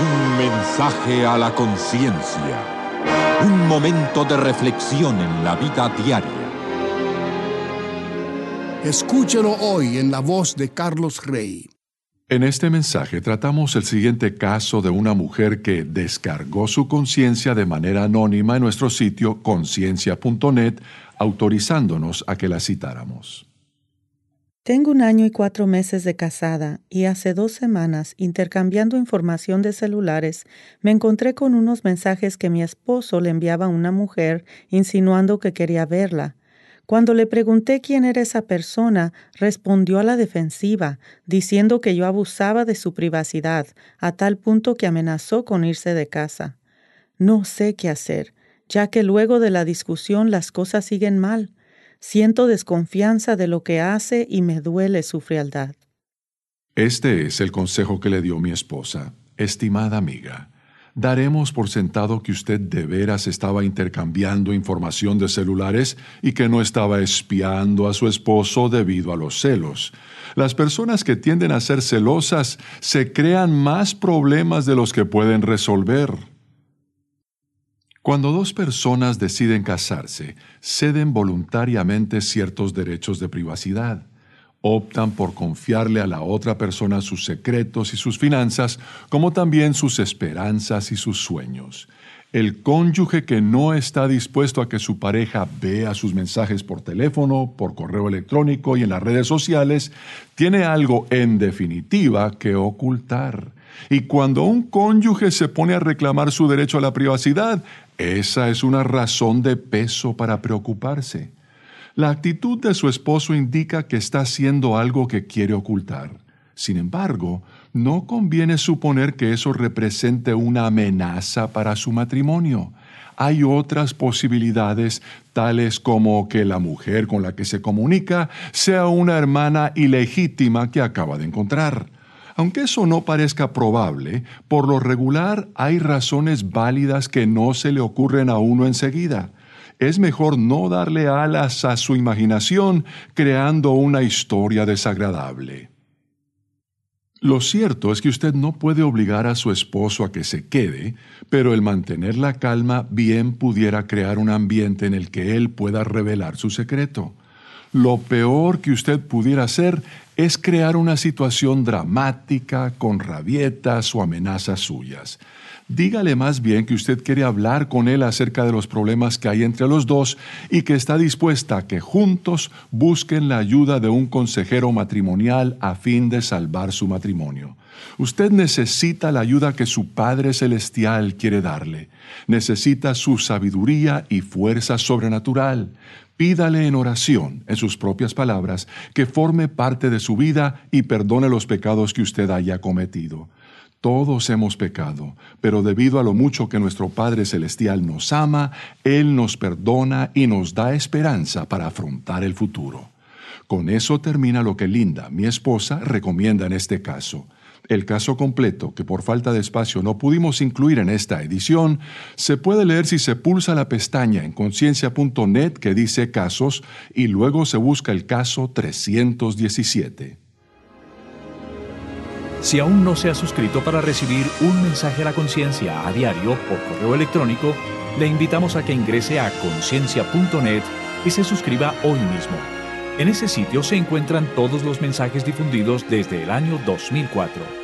Un mensaje a la conciencia. Un momento de reflexión en la vida diaria. Escúchelo hoy en la voz de Carlos Rey. En este mensaje tratamos el siguiente caso de una mujer que descargó su conciencia de manera anónima en nuestro sitio conciencia.net, autorizándonos a que la citáramos. Tengo 1 año y 4 meses de casada y hace 2 semanas, intercambiando información de celulares, me encontré con unos mensajes que mi esposo le enviaba a una mujer insinuando que quería verla. Cuando le pregunté quién era esa persona, respondió a la defensiva, diciendo que yo abusaba de su privacidad, a tal punto que amenazó con irse de casa. No sé qué hacer, ya que luego de la discusión las cosas siguen mal. Siento desconfianza de lo que hace y me duele su frialdad. Este es el consejo que le dio mi esposa. Estimada amiga, daremos por sentado que usted de veras estaba intercambiando información de celulares y que no estaba espiando a su esposo debido a los celos. Las personas que tienden a ser celosas se crean más problemas de los que pueden resolver. Cuando 2 personas deciden casarse, ceden voluntariamente ciertos derechos de privacidad. Optan por confiarle a la otra persona sus secretos y sus finanzas, como también sus esperanzas y sus sueños. El cónyuge que no está dispuesto a que su pareja vea sus mensajes por teléfono, por correo electrónico y en las redes sociales, tiene algo en definitiva que ocultar. Y cuando un cónyuge se pone a reclamar su derecho a la privacidad, esa es una razón de peso para preocuparse. La actitud de su esposo indica que está haciendo algo que quiere ocultar. Sin embargo, no conviene suponer que eso represente una amenaza para su matrimonio. Hay otras posibilidades, tales como que la mujer con la que se comunica sea una hermana ilegítima que acaba de encontrar. Aunque eso no parezca probable, por lo regular hay razones válidas que no se le ocurren a uno enseguida. Es mejor no darle alas a su imaginación creando una historia desagradable. Lo cierto es que usted no puede obligar a su esposo a que se quede, pero el mantener la calma bien pudiera crear un ambiente en el que él pueda revelar su secreto. Lo peor que usted pudiera hacer es crear una situación dramática con rabietas o amenazas suyas. Dígale más bien que usted quiere hablar con él acerca de los problemas que hay entre los dos y que está dispuesta a que juntos busquen la ayuda de un consejero matrimonial a fin de salvar su matrimonio. Usted necesita la ayuda que su Padre Celestial quiere darle. Necesita su sabiduría y fuerza sobrenatural. Pídale en oración, en sus propias palabras, que forme parte de su vida y perdone los pecados que usted haya cometido. Todos hemos pecado, pero debido a lo mucho que nuestro Padre Celestial nos ama, Él nos perdona y nos da esperanza para afrontar el futuro. Con eso termina lo que Linda, mi esposa, recomienda en este caso. El caso completo, que por falta de espacio no pudimos incluir en esta edición, se puede leer si se pulsa la pestaña en conciencia.net que dice Casos y luego se busca el caso 317. Si aún no se ha suscrito para recibir un mensaje a la conciencia a diario por correo electrónico, le invitamos a que ingrese a conciencia.net y se suscriba hoy mismo. En ese sitio se encuentran todos los mensajes difundidos desde el año 2004.